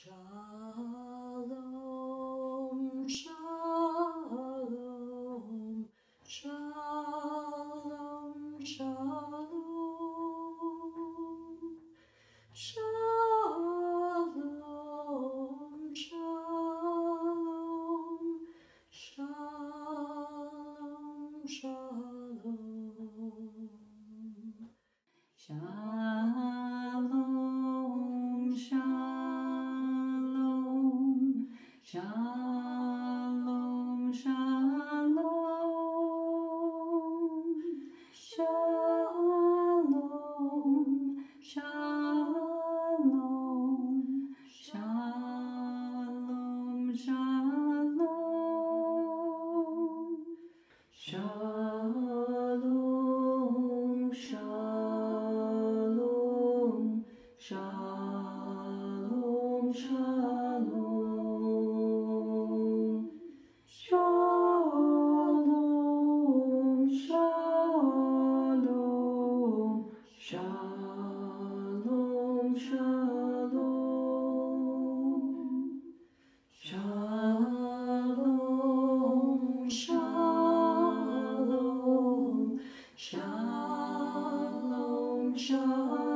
Shalom, shalom, shalom, shalom, shalom, shalom, shalom, shalom. Shalom, shalom, shalom, shalom, shalom, shalom, shalom, shalom, shalom, shalom, shalom, shalom, shalom, shalom, shalom, shalom. Shalom, shalom, shalom, shalom.